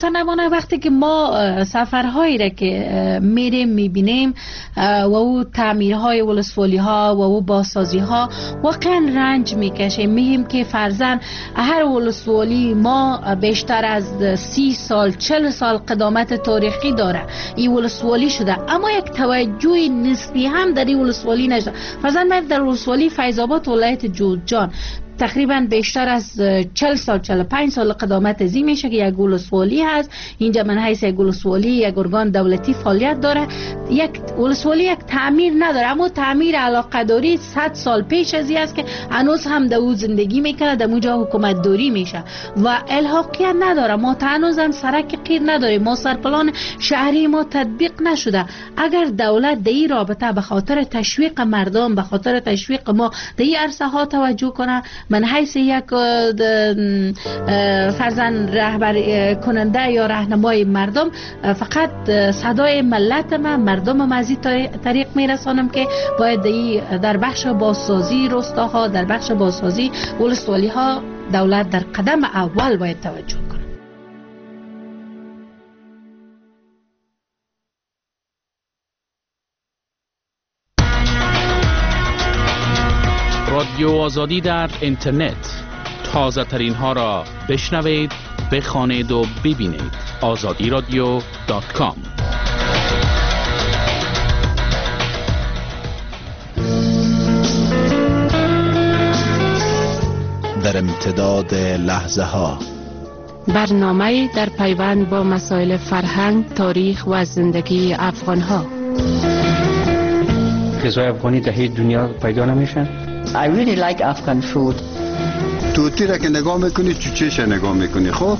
نمانه وقتی که ما سفرهایی را که میریم میبینیم و او تعمیرهای ولسوالی ها و او بازسازی ها واقعا رنج میکشیم. میگیم که فرضاً هر ولسوالی ما بیشتر از 30 سال 40 سال قدامت تاریخی داره، این ولسوالی شده، اما یک توجه نسبی هم در این ولسوالی نشده. فرضاً من در ولسوالی فیض آباد ولایت جوزجان تقریبا بیشتر از 40 سال 45 سال قدامت ازی میشه که یک ولسوالی هست. اینجا من حیث یک ولسوالی یک ارگان دولتی فعالیت داره. یک ولسوالی یک تعمیر نداره، اما تعمیر علاقه داری 100 سال پیش ازی است که هنوز هم در او زندگی میکنه، در اونجا حکومت داری میشه و الحاقیت نداره. ما هنوز هم سرک قیر نداریم، ما سرپلان شهری ما تطبیق نشده. اگر دولت در این رابطه به خاطر تشویق مردم، به خاطر تشویق ما در این عرصه ها توجه کنه، من حیث یک فرزن رهبر کننده یا راهنمای مردم فقط صدای ملت مردم از این طریق میرسانم که باید در بخش بازسازی روستاها، در بخش بازسازی ولسوالی ها دولت در قدم اول باید توجه کنه. رادیو آزادی در اینترنت، تازه ترین ها را بشنوید، بخوانید و ببینید. azadiradio.com. در امتداد لحظه ها، برنامه در پیوند با مسائل فرهنگ، تاریخ و زندگی افغان ها. غذای افغانی در هیچ دنیا پیدا نمیشن. I really like Afghan food. توتی را که نگاه میکنی چوچهش نگاه میکنی. خب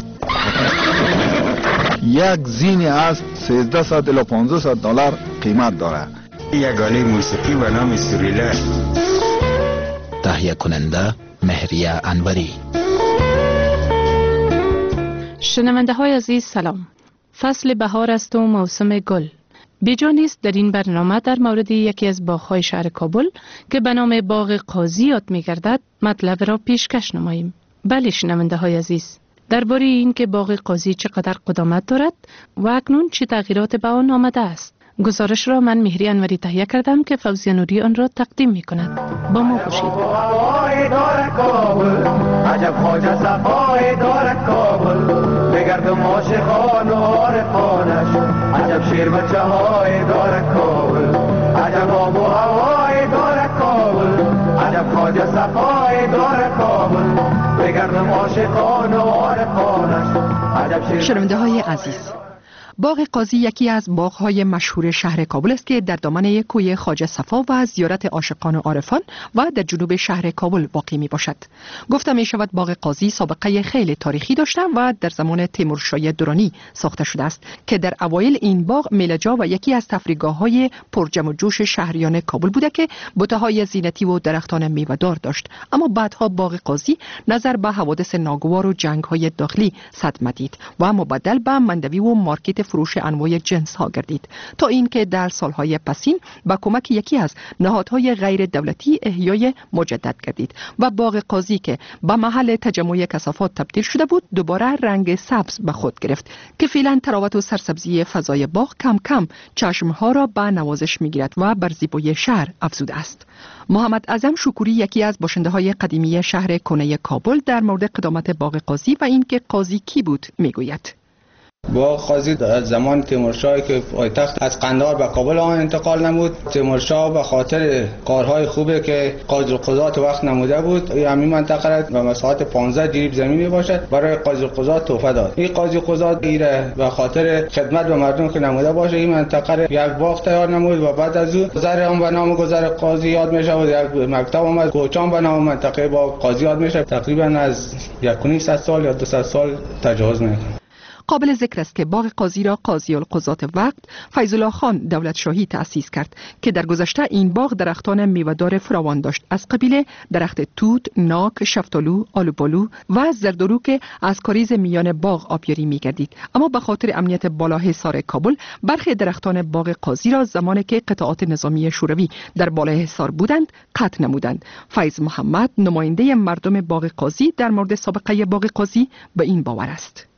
یک زینی از 1300 الی 1500 دلار قیمت داره. یگانه موسیقی به نام سوریلا. تهیه کننده مهریه انوری. شنونده های عزیز سلام. فصل بهار است و موسم گل. بیجا نیست در این برنامه در مورد یکی از باغ‌های شهر کابل که به نام باغ قاضی یاد می‌گردد مطلب را پیشکش نماییم. بله شنونده های عزیز، درباره این که باغ قاضی چقدر قدامت دارد و اکنون چه تغییرات به آن آمده است، گزارش را من مهری انوری تهیه کردم که فوزیه نوری آن را تقدیم می‌کند. با ما باشید. عجب خواجه صفای دارد کابل، بگردم عاشقان و عارفانش. عجب شیر بچه های دارد کابل، عجب آب و هوای دارد کابل. عجب خواجه صفای دارد کابل، بگردم عاشقان و عارفانش. شنونده های عزیز، باغ قاضی یکی از باغ‌های مشهور شهر کابل است که در دامنه کوی خواجه صفا و زیارت عاشقان و عارفان و در جنوب شهر کابل واقع می باشد. گفته می شود باغ قاضی سابقه خیلی تاریخی داشته و در زمان تیمورشاه درانی ساخته شده است که در اوایل این باغ میله‌جا و یکی از تفریحگاه‌های پرجم و جوش شهریان کابل بوده که بوته‌های زینتی و درختان میوه‌دار داشت. اما بعدها باغ قاضی نظر به حوادث ناگوار و جنگ‌های داخلی صدمه دید و مبدل به مندوی و مارکت فروش انواع جنس ها گردید تا اینکه در سالهای پسین با کمک یکی از نهادهای غیر دولتی احیای مجدد گردید و باغ قاضی که به محل تجمع کثافات تبدیل شده بود دوباره رنگ سبز به خود گرفت که فعلا تراوت و سرسبزی فضای باغ کم کم چشمها را به نوازش میگیرد و بر زیبایی شهر افزوده است. محمد اعظم شکوری یکی از باشنده های قدیمی شهر کنه کابل در مورد قدامت باغ قاضی و اینکه قاضی کی بود میگوید. باغ قاضی در زمان تیمورشاه که پایتخت از قندهار به کابل آن انتقال نمود، تیمورشاه به خاطر کارهای خوبی که قاضی القضات وقت نموده بود همین منطقه را به مساحت 15 جریب زمین باشد برای قاضی القضات تحفه داد. این قاضی القضات ایره به خاطر خدمت به مردم که نموده باشه این منطقه را یک باغ تیار نمود و بعد از او گذر آن به نام گذر قاضی یاد میشه و یک مکتب آمد کوچان به نام منطقه باغ قاضی یاد میشه. تقریبا از 1.5 سال یا 200 سال تجاوز نمیکنه. قابل ذکر است که باغ قاضی را قاضی القضات وقت فیض الله خان دولت شاهی تأسیس کرد که در گذشته این باغ درختان میوه‌دار فراوان داشت از قبیل درخت توت، ناک، شفتالو، آلوبالو و زردالو که از کاریز میان باغ آبیاری می‌گردید. اما به خاطر امنیت بالاحصار کابل برخی درختان باغ قاضی را زمانی که قطعات نظامی شوروی در بالاحصار بودند قطع نمودند. فیض محمد نماینده مردم باغ قاضی در مورد سابقه باغ قاضی به این باور است.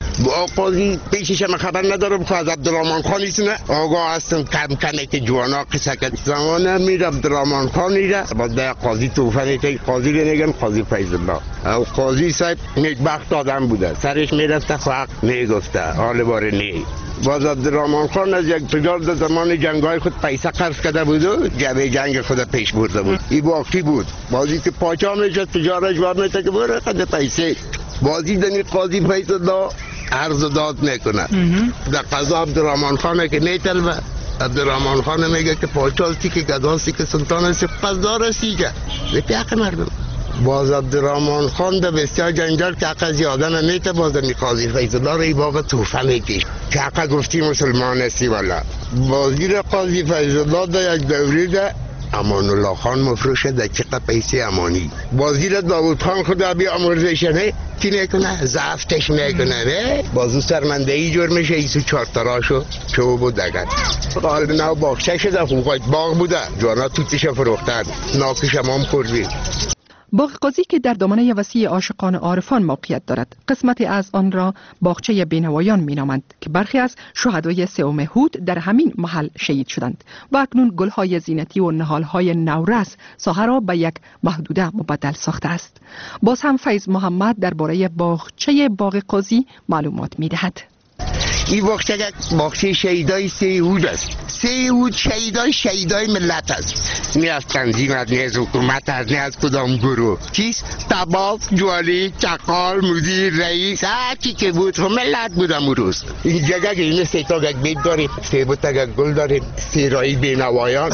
با قاضی پیشش هم خبر ندارم که از عبدالرحمن خان ایستونه آگاه هستم کم کمه که جوانا قصه کد زمانه میره عبدالرحمن خان میره با ده قاضی توفنه که قاضی رو نگن قاضی فیض الله او قاضی صاحب نیکبخت آدم بوده سرش میرفته حق میگفته حال باره نی باز عبدالرحمن خان از یک تجار در زمان جنگای خود پیسه قرض کرده بود و جبه جنگ خود پیش برده بود این باقی بود بازی که پاچا میشه تجارش بار میته که بره قد پیسه بازی دنی قاضی فیض الله عرض و داد میکنه در قضا عبدالرحمن خانه که میتلبه عبدالرحمن خان میگه که پاچاستی که گداستی که سلطان هستی قصدار هستی که به حق مردم باز عبدالرحمن خان در بسیار جنجال که حق زیاده نمیته باز در قاضی فیض الله رای باقی توفه میکش که حق گفتی مسلمان هستی والا بازی را قاضی فیض الله در یک دوری ده امان الله خان مفروشه در چقدر پیسه امانی بازی را داود خان خدا بی امرزشنه کی نکنه زفتش میکنه نه بازو سرمندهی جور میشه ایسو چارتراشو چوب و دگت قالب نو باغچه شده خوبایت باغ بوده جوانا توتیش فروختن ناکش هم خوردی باغ قاضی که در دامنه وسیع عاشقان عارفان موقعیت دارد قسمتی از آن را باغچه بینوایان مینامند که برخی از شهدای سوم هود در همین محل شهید شدند و اکنون گلهای زینتی و نهالهای نورس ساحه را به یک محدوده مبدل ساخته است. باز هم فیض محمد درباره باغچه باغ قاضی معلومات میدهد. این باغچه شهیدای سیهود است. سیهود شهیدای ملت است، نه از تنظیم است، نه از حکومت است، نه از کدام گروه. چیست؟ طباف، جوالی، چقال، مدیر، رئیس، هر چی که بود ملت بودم اون روز. این جگه اینه سه تا بیت داریم، سه تا گل داریم، سیرایی بینوایان،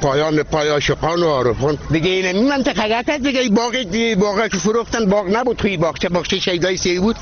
پای عاشقان و عارفان. دیگه این منطقه است دیگه. باغ که فروختن باغ نبود، توی باغچه شهیدای سیهود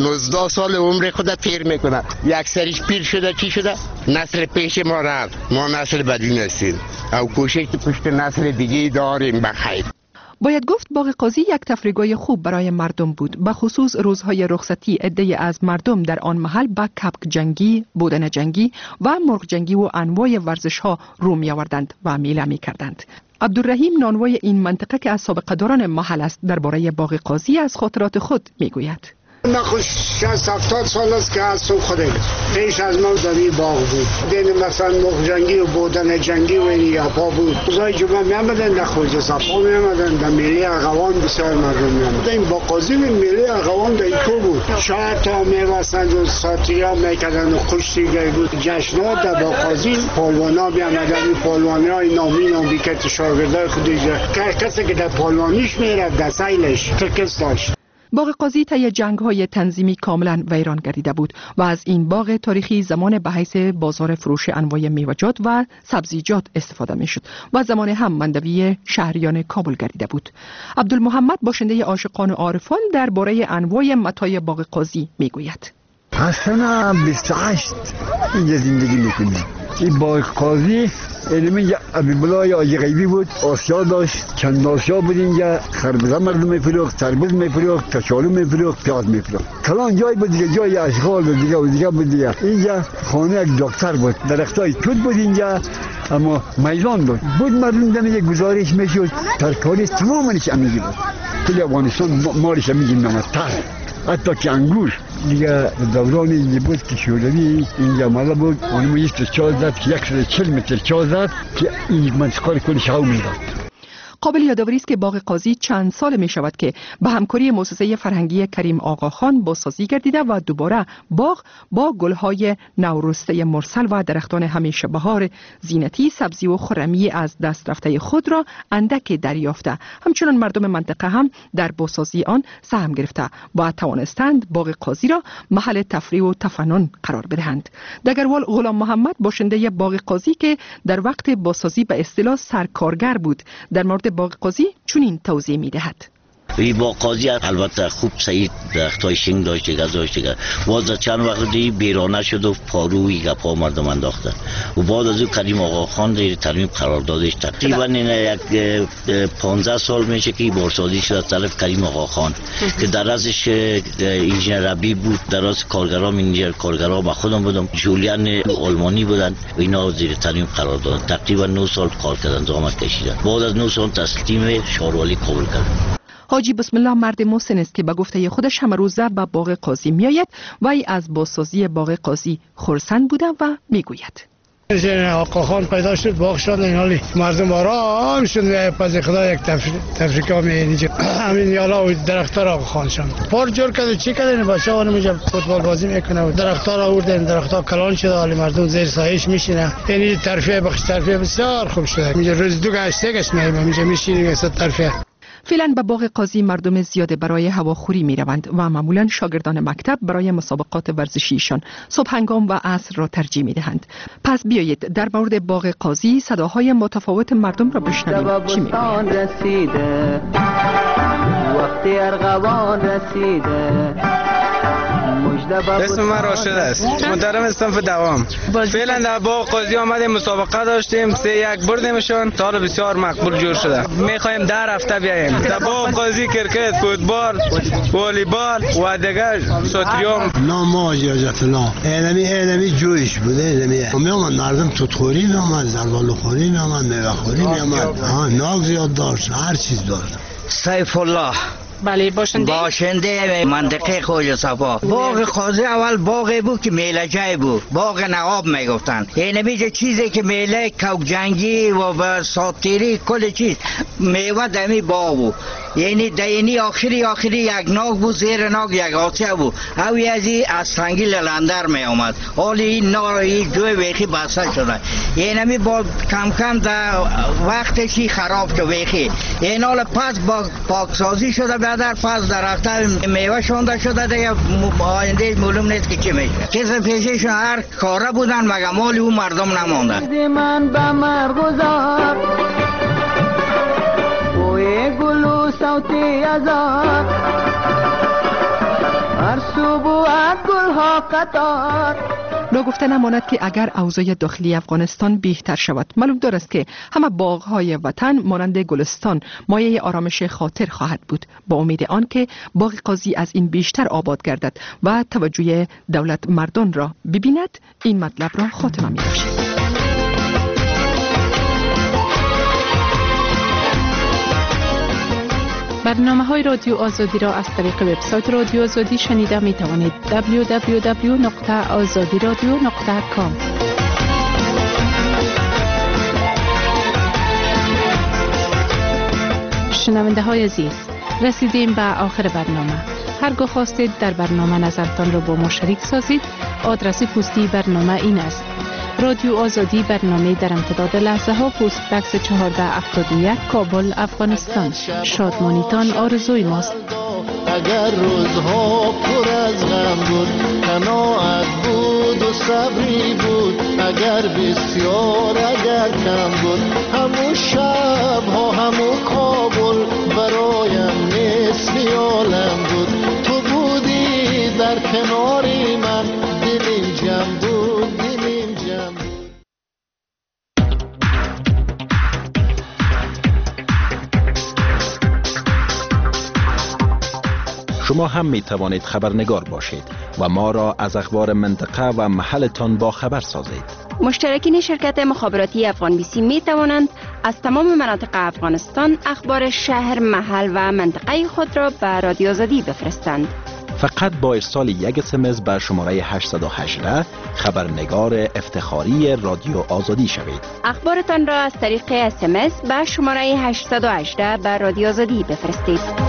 19 سال عمر خود تیر میکنه. یک سریش پیر شده، چی شده؟ نسل پیش ما رفت، ما نسل بدی نستیم. او کوشش پشت نسل دیگه داریم بخیر. باید گفت باغ قاضی یک تفریحگاه خوب برای مردم بود. به خصوص روزهای رخصتی عده‌ای از مردم در آن محل به کپک جنگی، بودن جنگی و مرغ جنگی و انواع ورزش‌ها رو می‌آوردند و میله می‌کردند. عبدالرحیم نانوای این منطقه که از سابقه داران محل است درباره باغ قاضی از خاطرات خود می‌گوید. نخوش 60-70 سال است که از تو خودم پیش از ما در این باغ بود. دین مثلا مرغ جنگی و بودن جنگی و این یاپا بود. روزای جمعه میامدن در خورج صفا میامدن در میلی اغوان بسیار مردم میامدن. این باغ قاضی میلی اغوان در تو بود. شاید تا میوستند و ساتریا میکردن و کشتیگری بود. جشنات در باغ قاضی پالوانا میامدن. پالوانی های نامی که شاگردای خودش کسی که در پالوانیش میرفت در سیلش تکس داشت. باغ قاضی طی جنگ‌های تنظیمی کاملا ویران گردیده بود و از این باغ تاریخی زمان به حیث بازار فروش انواع میوه‌جات و سبزیجات استفاده می‌شد و زمان هم مندوی شهریان کابل گردیده بود. عبدالمحمد باشنده عاشقان و عارفان درباره انواع متاع باغ قاضی میگوید. از سنه 28 اینجا زندگی میکنیم. این باغ قاضی علمی ابیبلای آجی غیبی بود. آسیا داشت، چند آسیا بود اینجا. خربزه مردم میفروخت، تربوز میفروخت، کچالو میفروخت، پیاز میفروخت. کلان جای بود دیگه، جای اشغال و دیگه بود دیگه. اینجا خانه یک دکتر بود. درختای توت بود اینجا، اما میدان بود مردم دم یک گزارش میشد. ترکاری تمامش امیگی بود. کل افغانستان مالش امیگی نامد تر. حتی که انگور دیگه دوران اینجا بود که شوروی اینجا مالا بود. اونم ایست چال زد که 140 متر چال زد که این منطقه کلش هوا میداد. قابل یادآوری است که باغ قاضی چند سال می شود که به همکاری مؤسسه فرهنگی کریم آقاخان بازسازی گردیده و دوباره باغ با گلهای نورسته مرسل و درختان همیشه بهار زینتی، سبزی و خرمی از دست رفته خود را اندک دریافته. همچنان مردم منطقه هم در بازسازی آن سهم گرفته و توانستند باغ قاضی را محل تفریح و تفنن قرار بدهند. دگروال غلام محمد باشنده باغ قاضی که در وقت بازسازی به اصطلاح سرکارگر بود در مورد باغ قاضی چنین توضیح می‌دهد. این باغ قاضی البته خوب سعید درختای شنگ داشت گذاشته باز چند وقت دی بیرانه شد و پاروی گپا مردم انداختن و بعد از اون کریم آقا خان در ترمیم قرار دادش. تقریبا یک 15 سال میشه که بازسازی شد از طرف کریم آقا خان که در ازش انجینر ربی بود، در از کارگران انجینر کارگران و خودم بودم جولیان آلمانی بودن و اینا زیر ترمیم قرار دادن. تقریبا 9 سال کار کردن، زحمت کشیدن. بعد از 9 سال تسلیم شهروالی کابل کردن. حاجی بسم الله مرد محسن است که به گفته خودش همه روزه به باغ قاضی میآید و ای از بازسازی باغ قاضی خرسند بوده و میگوید آقا خان پیدا شد باغ شد این حالی مردم آرام شد پس خدا یک تفریقا می اینجا همین یالا و درختار آقا خان شد پر جور کرد چی کرد این بچه ها نمیجا فوتبال بازی میکنه و درختار آوردن درختار کلان شده حالی مردم زیر سایش میشینه این ترفیه بخش ترفیه بسیار خوب شده اینجا روز دو گشته گشت میایم اینجا میشینیم است ترفیه. فعلا به باغ قاضی مردم زیاد برای هواخوری می روند و معمولا شاگردان مکتب برای مسابقات ورزشیشان صبح هنگام و عصر را ترجیح می دهند. پس بیایید در مورد باغ قاضی صداهای متفاوت مردم را بشنویم چی می گویند. وقتی ارغوان رسیده اسم من راشد است محترم استنف دوام. فعلا در باغ قاضی آمدیم مسابقه داشتیم 3-1 بردیمشون سال بسیار مقبول جور شده میخوایم در هفته بیاییم در باغ قاضی کرکت فوتبال والیبال و دیگر شطرنج نام اجازت الله علمی جویش بوده میامد مردم توتخوری میامد زربالو خوری میامد میوه خوری میامد ناگ زیاد داشت هر چیز داشت. سیف الله بله باشنده منطقه خواجه صفا. باغ قاضی اول باغی بود که میله جای بود باغ نواب میگفتن این میجه چیزی که میله کوک جنگی و ساتیری کل چیز میوه دمی باغ بود یعنی دینی آخری یک ناگ بود زیر ناگ یک آتیه بود اوی ازی از سنگی لندر می آمد حالی این ناری جوی ویخی بسته شده یعنی می با کم در وقتشی خراب شد ویخی این حال پس با پاکسازی شده بعد پس درخت میوه شونده شده دیگه آینده معلوم نیست که چی میشه کسی پیششون هر کاره بودن مگه مالی اون مردم نمانده. من به مرغزار بوی گل و صوتی ازار هر سو بود گل ها قطار. ناگفته نماند که اگر اوضاع داخلی افغانستان بهتر شود معلوم دارد که همه باغ‌های وطن مانند گلستان مایه آرامش خاطر خواهد بود با امید آن که باغ قاضی از این بیشتر آباد گردد و توجه دولت مردان را ببیند. این مطلب را خاتمه می‌بخشید. برنامه‌های رادیو آزادی را از طریق وبسایت رادیو آزادی شنیده می توانید. www.azadiradio.com. شنونده های عزیز، رسیدیم به آخر برنامه. هرگاه خواستید در برنامه نظرتان را با ما شریک سازید، آدرس پستی برنامه این است: رادیو آزادی، برنامه در امتداد لحظه ها، پست بکس 1471 کابل، افغانستان. شادمانیتان آرزوی ماست. اگر روزها پر از غم بود، قناعت بود و صبری بود، اگر بسیار اگر کم بود، همون شب ها همون کابل برایم مثل عالم بود. تو بودی در کناری من، دلیم جمع بود، دلیم جمع بود. شما هم می توانید خبرنگار باشید و ما را از اخبار منطقه و محلتان با خبر سازید. مشترکین شرکت مخابراتی افغان بیسی می توانند از تمام مناطق افغانستان اخبار شهر، محل و منطقه خود را به رادیو آزادی بفرستند. فقط با ارسال یک SMS به شماره 818 خبرنگار افتخاری رادیو آزادی شوید. اخبارتان را از طریق SMS به شماره 818 به رادیو آزادی بفرستید.